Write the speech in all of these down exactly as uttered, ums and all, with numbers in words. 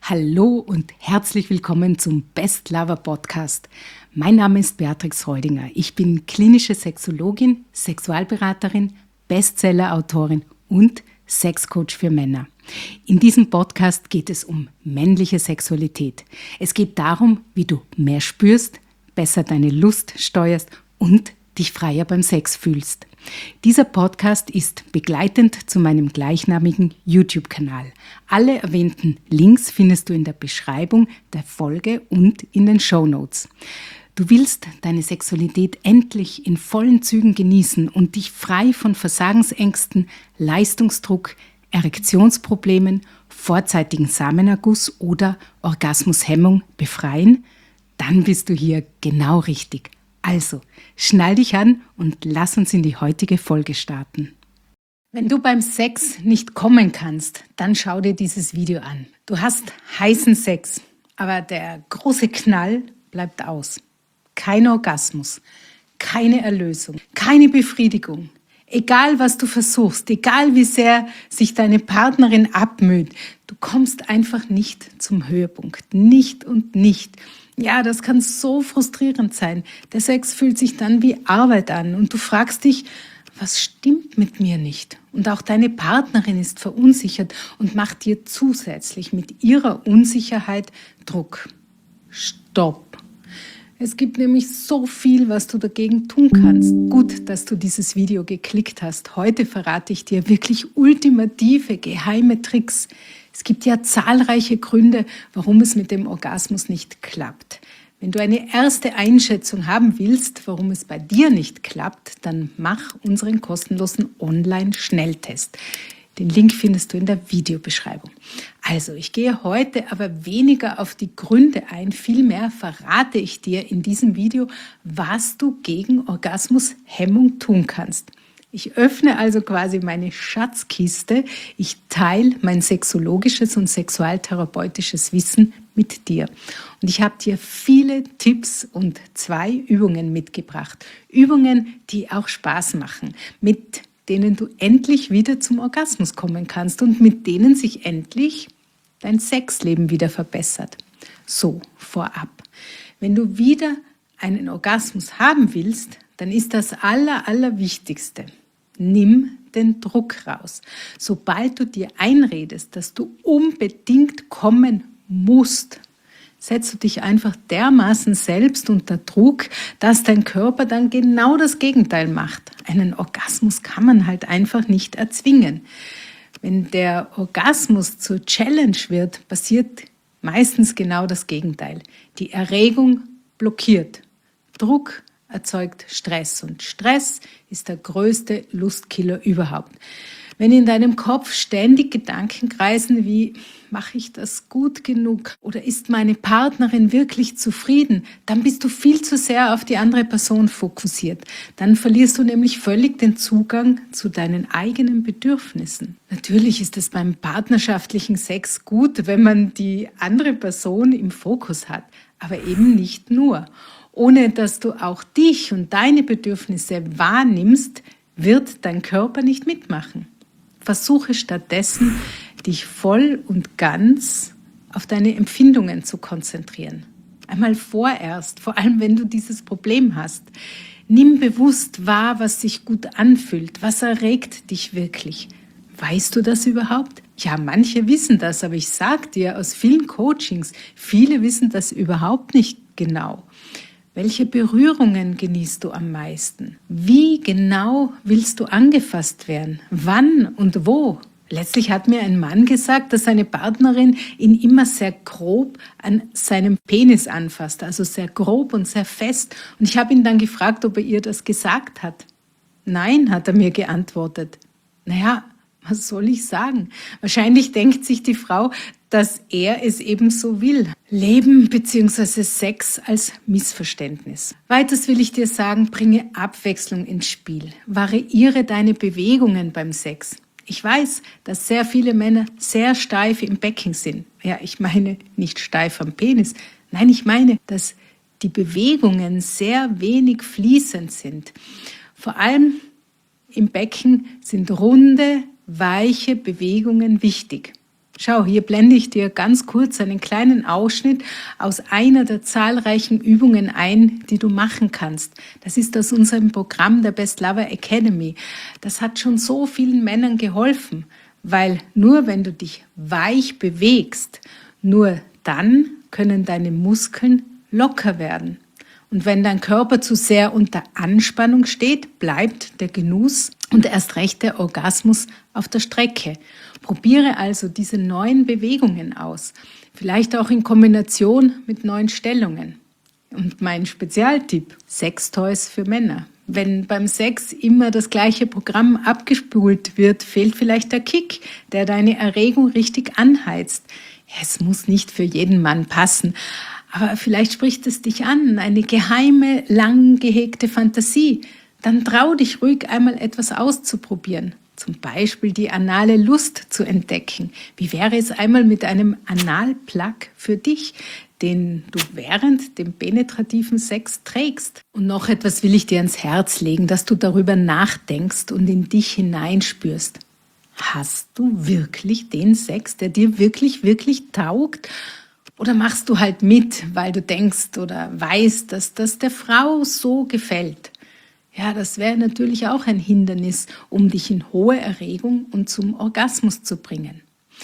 Hallo und herzlich willkommen zum Best Lover Podcast. Mein Name ist Beatrix Reudinger. Ich bin klinische Sexologin, Sexualberaterin, Bestseller-Autorin und Sexcoach für Männer. In diesem Podcast geht es um männliche Sexualität. Es geht darum, wie du mehr spürst, besser deine Lust steuerst und dich freier beim Sex fühlst. Dieser Podcast ist begleitend zu meinem gleichnamigen YouTube-Kanal. Alle erwähnten Links findest du in der Beschreibung der Folge und in den Shownotes. Du willst deine Sexualität endlich in vollen Zügen genießen und dich frei von Versagensängsten, Leistungsdruck, Erektionsproblemen, vorzeitigen Samenerguss oder Orgasmushemmung befreien? Dann bist du hier genau richtig. Also, schnall dich an und lass uns in die heutige Folge starten. Wenn du beim Sex nicht kommen kannst, dann schau dir dieses Video an. Du hast heißen Sex, aber der große Knall bleibt aus. Kein Orgasmus, keine Erlösung, keine Befriedigung. Egal, was du versuchst, egal wie sehr sich deine Partnerin abmüht, du kommst einfach nicht zum Höhepunkt. Nicht und nicht. Ja, das kann so frustrierend sein. Der Sex fühlt sich dann wie Arbeit an und du fragst dich, was stimmt mit mir nicht? Und auch deine Partnerin ist verunsichert und macht dir zusätzlich mit ihrer Unsicherheit Druck. Stopp! Es gibt nämlich so viel, was du dagegen tun kannst. Gut, dass du dieses Video geklickt hast. Heute verrate ich dir wirklich ultimative, geheime Tricks. Es gibt ja zahlreiche Gründe, warum es mit dem Orgasmus nicht klappt. Wenn du eine erste Einschätzung haben willst, warum es bei dir nicht klappt, dann mach unseren kostenlosen Online-Schnelltest. Den Link findest du in der Videobeschreibung. Also, ich gehe heute aber weniger auf die Gründe ein, vielmehr verrate ich dir in diesem Video, was du gegen Orgasmushemmung tun kannst. Ich öffne also quasi meine Schatzkiste. Ich teile mein sexologisches und sexualtherapeutisches Wissen mit dir. Und ich habe dir viele Tipps und zwei Übungen mitgebracht. Übungen, die auch Spaß machen, mit denen du endlich wieder zum Orgasmus kommen kannst und mit denen sich endlich dein Sexleben wieder verbessert. So, vorab. Wenn du wieder einen Orgasmus haben willst, dann ist das Aller, Allerwichtigste: Nimm den Druck raus. Sobald du dir einredest, dass du unbedingt kommen musst, setzt du dich einfach dermaßen selbst unter Druck, dass dein Körper dann genau das Gegenteil macht. Einen Orgasmus kann man halt einfach nicht erzwingen. Wenn der Orgasmus zur Challenge wird, passiert meistens genau das Gegenteil. Die Erregung blockiert. Druck erzeugt Stress und Stress ist der größte Lustkiller überhaupt. Wenn in deinem Kopf ständig Gedanken kreisen wie, mache ich das gut genug oder ist meine Partnerin wirklich zufrieden, dann bist du viel zu sehr auf die andere Person fokussiert. Dann verlierst du nämlich völlig den Zugang zu deinen eigenen Bedürfnissen. Natürlich ist es beim partnerschaftlichen Sex gut, wenn man die andere Person im Fokus hat, aber eben nicht nur. Ohne dass du auch dich und deine Bedürfnisse wahrnimmst, wird dein Körper nicht mitmachen. Versuche stattdessen, dich voll und ganz auf deine Empfindungen zu konzentrieren. Einmal vorerst, vor allem wenn du dieses Problem hast. Nimm bewusst wahr, was sich gut anfühlt, was erregt dich wirklich. Weißt du das überhaupt? Ja, manche wissen das, aber ich sage dir aus vielen Coachings, viele wissen das überhaupt nicht genau. Welche Berührungen genießt du am meisten? Wie genau willst du angefasst werden? Wann und wo? Letztlich hat mir ein Mann gesagt, dass seine Partnerin ihn immer sehr grob an seinem Penis anfasst, also sehr grob und sehr fest. Und ich habe ihn dann gefragt, ob er ihr das gesagt hat. Nein, hat er mir geantwortet. Naja, was soll ich sagen? Wahrscheinlich denkt sich die Frau, dass er es eben so will. Leben bzw. Sex als Missverständnis. Weiters will ich dir sagen, bringe Abwechslung ins Spiel. Variiere deine Bewegungen beim Sex. Ich weiß, dass sehr viele Männer sehr steif im Becken sind. Ja, ich meine nicht steif am Penis. Nein, ich meine, dass die Bewegungen sehr wenig fließend sind. Vor allem im Becken sind runde, weiche Bewegungen wichtig. Schau, hier blende ich dir ganz kurz einen kleinen Ausschnitt aus einer der zahlreichen Übungen ein, die du machen kannst. Das ist aus unserem Programm der Best Lover Academy. Das hat schon so vielen Männern geholfen, weil nur wenn du dich weich bewegst, nur dann können deine Muskeln locker werden. Und wenn dein Körper zu sehr unter Anspannung steht, bleibt der Genuss und erst recht der Orgasmus auf der Strecke. Probiere also diese neuen Bewegungen aus, vielleicht auch in Kombination mit neuen Stellungen. Und mein Spezialtipp, Sextoys für Männer. Wenn beim Sex immer das gleiche Programm abgespult wird, fehlt vielleicht der Kick, der deine Erregung richtig anheizt. Es muss nicht für jeden Mann passen, aber vielleicht spricht es dich an, eine geheime, lang gehegte Fantasie. Dann trau dich ruhig einmal etwas auszuprobieren. Zum Beispiel die anale Lust zu entdecken. Wie wäre es einmal mit einem Analplug für dich, den du während dem penetrativen Sex trägst? Und noch etwas will ich dir ans Herz legen, dass du darüber nachdenkst und in dich hineinspürst. Hast du wirklich den Sex, der dir wirklich, wirklich taugt? Oder machst du halt mit, weil du denkst oder weißt, dass das der Frau so gefällt? Ja, das wäre natürlich auch ein Hindernis, um dich in hohe Erregung und zum Orgasmus zu bringen.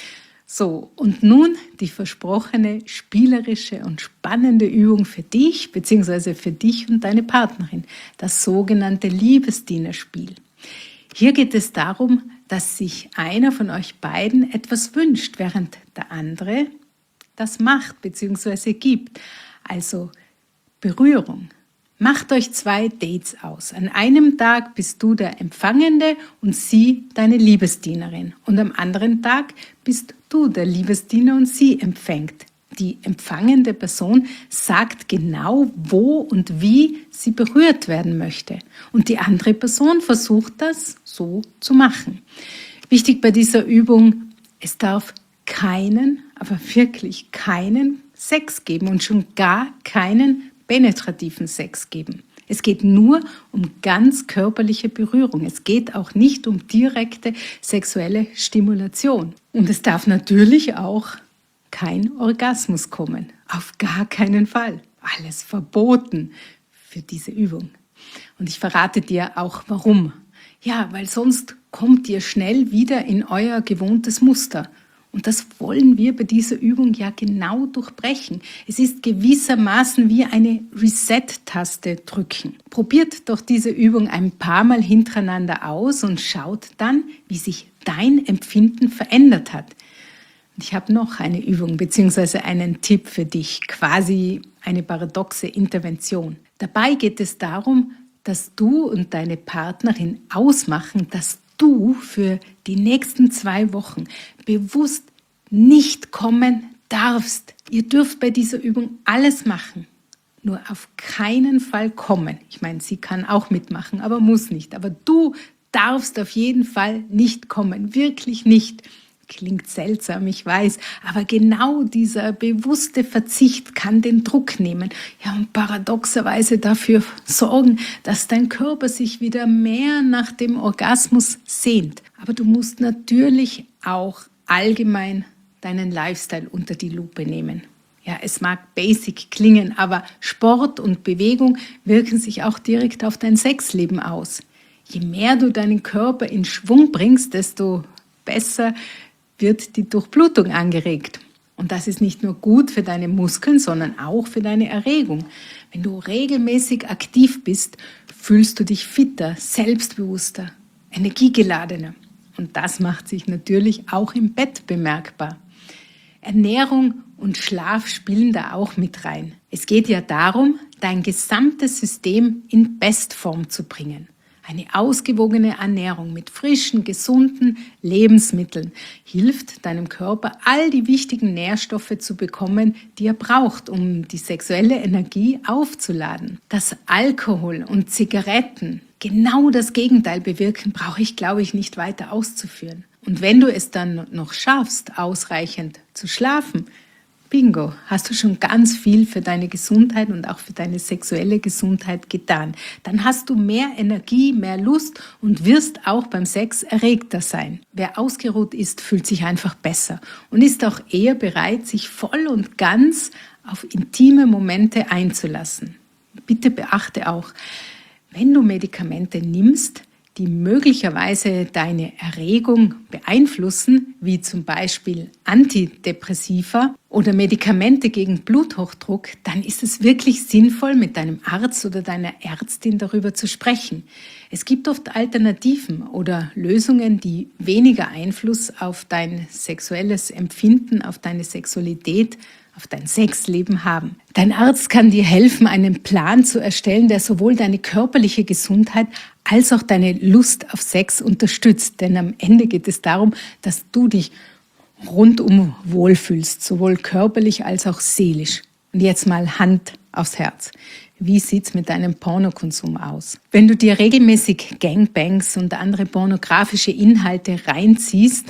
So, und nun die versprochene spielerische und spannende Übung für dich, beziehungsweise für dich und deine Partnerin, das sogenannte Liebesdienerspiel. Hier geht es darum, dass sich einer von euch beiden etwas wünscht, während der andere das macht bzw. gibt. Also Berührung. Macht euch zwei Dates aus. An einem Tag bist du der Empfangende und sie deine Liebesdienerin. Und am anderen Tag bist du der Liebesdiener und sie empfängt. Die empfangende Person sagt genau, wo und wie sie berührt werden möchte. Und die andere Person versucht das so zu machen. Wichtig bei dieser Übung, es darf keinen, aber wirklich keinen Sex geben und schon gar keinen penetrativen Sex geben. Es geht nur um ganz körperliche Berührung. Es geht auch nicht um direkte sexuelle Stimulation. Und es darf natürlich auch kein Orgasmus kommen. Auf gar keinen Fall. Alles verboten für diese Übung. Und ich verrate dir auch warum. Ja, weil sonst kommt ihr schnell wieder in euer gewohntes Muster. Und das wollen wir bei dieser Übung ja genau durchbrechen. Es ist gewissermaßen wie eine Reset-Taste drücken. Probiert doch diese Übung ein paar Mal hintereinander aus und schaut dann, wie sich dein Empfinden verändert hat. Und ich habe noch eine Übung bzw. einen Tipp für dich, quasi eine paradoxe Intervention. Dabei geht es darum, dass du und deine Partnerin ausmachen, dass du für die nächsten zwei Wochen bewusst nicht kommen darfst. Ihr dürft bei dieser Übung alles machen, nur auf keinen Fall kommen. Ich meine, sie kann auch mitmachen, aber muss nicht. Aber du darfst auf jeden Fall nicht kommen, wirklich nicht. Klingt seltsam, ich weiß, aber genau dieser bewusste Verzicht kann den Druck nehmen, ja, und paradoxerweise dafür sorgen, dass dein Körper sich wieder mehr nach dem Orgasmus sehnt. Aber du musst natürlich auch allgemein deinen Lifestyle unter die Lupe nehmen. Ja, es mag basic klingen, aber Sport und Bewegung wirken sich auch direkt auf dein Sexleben aus. Je mehr du deinen Körper in Schwung bringst, desto besser wird die Durchblutung angeregt. Und das ist nicht nur gut für deine Muskeln, sondern auch für deine Erregung. Wenn du regelmäßig aktiv bist, fühlst du dich fitter, selbstbewusster, energiegeladener. Und das macht sich natürlich auch im Bett bemerkbar. Ernährung und Schlaf spielen da auch mit rein. Es geht ja darum, dein gesamtes System in Bestform zu bringen. Eine ausgewogene Ernährung mit frischen, gesunden Lebensmitteln hilft deinem Körper, all die wichtigen Nährstoffe zu bekommen, die er braucht, um die sexuelle Energie aufzuladen. Dass Alkohol und Zigaretten genau das Gegenteil bewirken, brauche ich, glaube ich, nicht weiter auszuführen. Und wenn du es dann noch schaffst, ausreichend zu schlafen, Bingo, hast du schon ganz viel für deine Gesundheit und auch für deine sexuelle Gesundheit getan. Dann hast du mehr Energie, mehr Lust und wirst auch beim Sex erregter sein. Wer ausgeruht ist, fühlt sich einfach besser und ist auch eher bereit, sich voll und ganz auf intime Momente einzulassen. Bitte beachte auch, wenn du Medikamente nimmst, die möglicherweise deine Erregung beeinflussen, wie zum Beispiel Antidepressiva oder Medikamente gegen Bluthochdruck, dann ist es wirklich sinnvoll, mit deinem Arzt oder deiner Ärztin darüber zu sprechen. Es gibt oft Alternativen oder Lösungen, die weniger Einfluss auf dein sexuelles Empfinden, auf deine Sexualität, auf dein Sexleben haben. Dein Arzt kann dir helfen, einen Plan zu erstellen, der sowohl deine körperliche Gesundheit als auch deine Lust auf Sex unterstützt. Denn am Ende geht es darum, dass du dich rundum wohlfühlst, sowohl körperlich als auch seelisch. Und jetzt mal Hand aufs Herz. Wie sieht's mit deinem Pornokonsum aus? Wenn du dir regelmäßig Gangbangs und andere pornografische Inhalte reinziehst,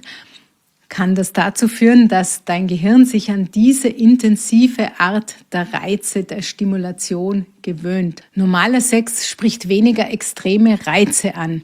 kann das dazu führen, dass dein Gehirn sich an diese intensive Art der Reize, der Stimulation gewöhnt. Normaler Sex spricht weniger extreme Reize an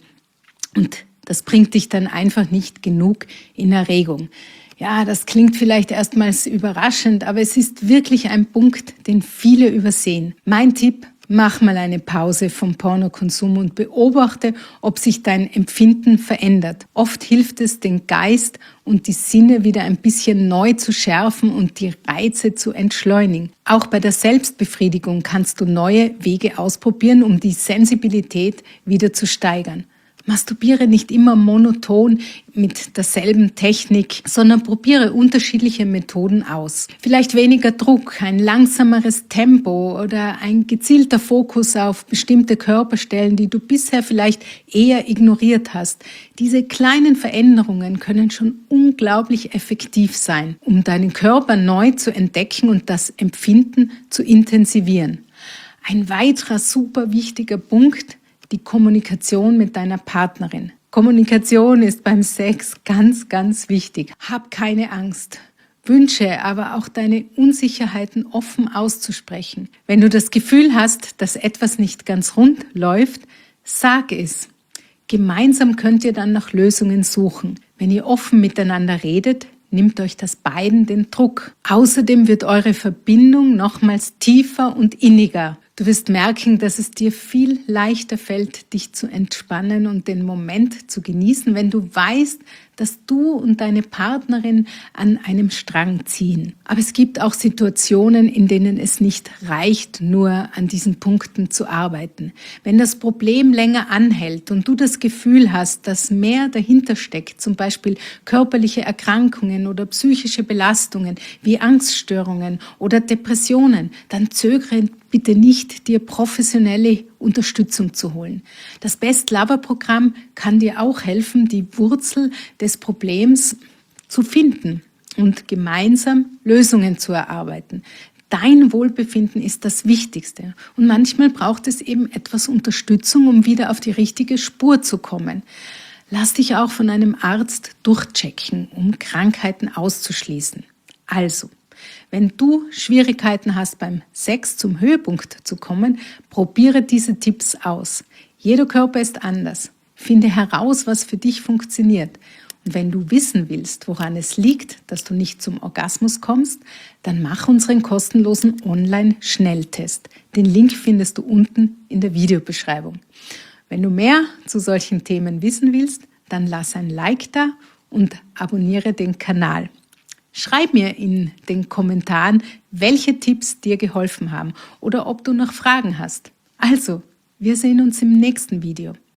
und das bringt dich dann einfach nicht genug in Erregung. Ja, das klingt vielleicht erstmals überraschend, aber es ist wirklich ein Punkt, den viele übersehen. Mein Tipp: Mach mal eine Pause vom Pornokonsum und beobachte, ob sich dein Empfinden verändert. Oft hilft es, den Geist und die Sinne wieder ein bisschen neu zu schärfen und die Reize zu entschleunigen. Auch bei der Selbstbefriedigung kannst du neue Wege ausprobieren, um die Sensibilität wieder zu steigern. Masturbiere nicht immer monoton mit derselben Technik, sondern probiere unterschiedliche Methoden aus. Vielleicht weniger Druck, ein langsameres Tempo oder ein gezielter Fokus auf bestimmte Körperstellen, die du bisher vielleicht eher ignoriert hast. Diese kleinen Veränderungen können schon unglaublich effektiv sein, um deinen Körper neu zu entdecken und das Empfinden zu intensivieren. Ein weiterer super wichtiger Punkt: die Kommunikation mit deiner Partnerin. Kommunikation ist beim Sex ganz, ganz wichtig. Hab keine Angst. Wünsche, aber auch deine Unsicherheiten offen auszusprechen. Wenn du das Gefühl hast, dass etwas nicht ganz rund läuft, sag es. Gemeinsam könnt ihr dann nach Lösungen suchen. Wenn ihr offen miteinander redet, nimmt euch das beiden den Druck. Außerdem wird eure Verbindung nochmals tiefer und inniger. Du wirst merken, dass es dir viel leichter fällt, dich zu entspannen und den Moment zu genießen, wenn du weißt, dass du und deine Partnerin an einem Strang ziehen. Aber es gibt auch Situationen, in denen es nicht reicht, nur an diesen Punkten zu arbeiten. Wenn das Problem länger anhält und du das Gefühl hast, dass mehr dahinter steckt, zum Beispiel körperliche Erkrankungen oder psychische Belastungen wie Angststörungen oder Depressionen, dann zögere bitte nicht, dir professionelle Unterstützung zu holen. Das Best Lover Programm kann dir auch helfen, die Wurzel des Problems zu finden und gemeinsam Lösungen zu erarbeiten. Dein Wohlbefinden ist das Wichtigste und manchmal braucht es eben etwas Unterstützung, um wieder auf die richtige Spur zu kommen. Lass dich auch von einem Arzt durchchecken, um Krankheiten auszuschließen. Also, wenn du Schwierigkeiten hast, beim Sex zum Höhepunkt zu kommen, probiere diese Tipps aus. Jeder Körper ist anders. Finde heraus, was für dich funktioniert. Und wenn du wissen willst, woran es liegt, dass du nicht zum Orgasmus kommst, dann mach unseren kostenlosen Online-Schnelltest. Den Link findest du unten in der Videobeschreibung. Wenn du mehr zu solchen Themen wissen willst, dann lass ein Like da und abonniere den Kanal. Schreib mir in den Kommentaren, welche Tipps dir geholfen haben oder ob du noch Fragen hast. Also, wir sehen uns im nächsten Video.